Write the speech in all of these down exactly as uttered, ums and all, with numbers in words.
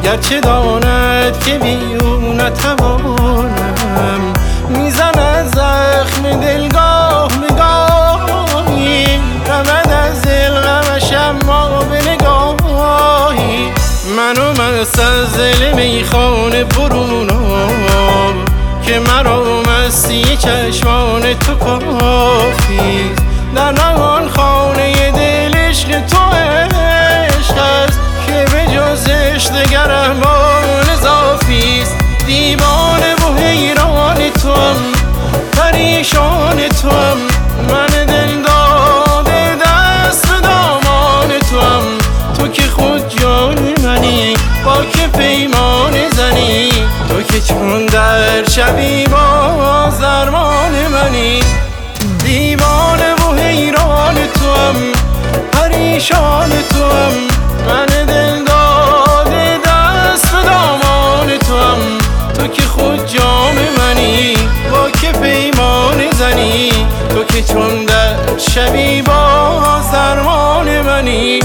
گرچه داند که بی او نتوانم، میزند زخم دلگاه نگاهی، رمد از دل غمش اما به نگاهی. منو مست از دل میخانه برون آر که مرا مستی چشمان تو کافیست. در نهان خانه دل عشق تو عشق است که به جز عشق دگر احوال اضافیست. دیوانه و حیران توام، پریشان توام، من دل داده دست به دامان توام. تو که خود جان منی، با که پیمان زنی، تو که چون در شبی باز درمان منی. دیوانه و حیران توام، پریشان توام، من دل داده دست به دامان توام. تو که خود جام منی، با که پیمان زنی، تو که چون در شبی باز درمان منی.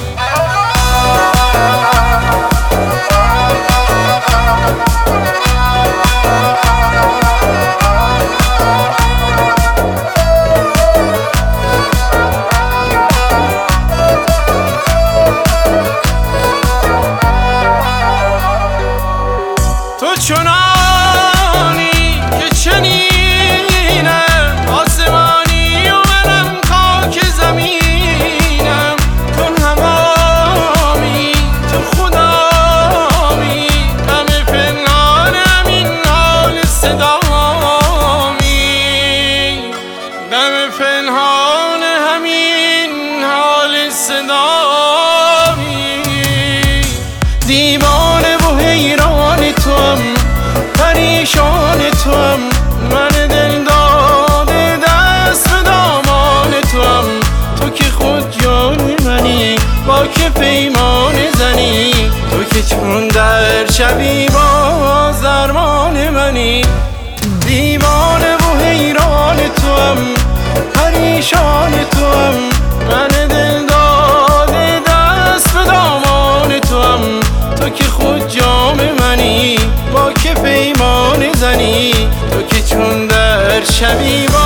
تو چنانی که چنینم، آسمانی و منم خاک زمینم. تو همامی، تو خدامی، غم پنهان همین حال صدامی، غم پنهان همین حال صدامی. دیوانه و حیران توام، پریشان توام، من دل داده دست به دامان توام. تو که خود جان منی، با که پیمان زنی، تو که چون در شبی باز درمان منی. دیوانه و حیران توام، پریشان توام، من دل داده دست به دامان توام. تو که خود جام منی، با که پیمان زنی، تو که چون در شبی